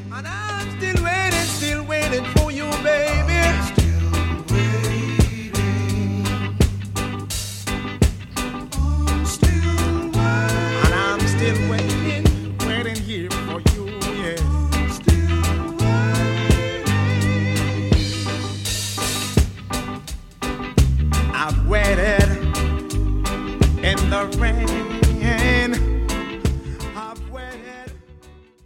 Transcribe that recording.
And I'm still waiting for you, baby. Still waiting. I'm still waiting. And I'm still waiting here for you, yeah. Still waiting. I've waited in the rain.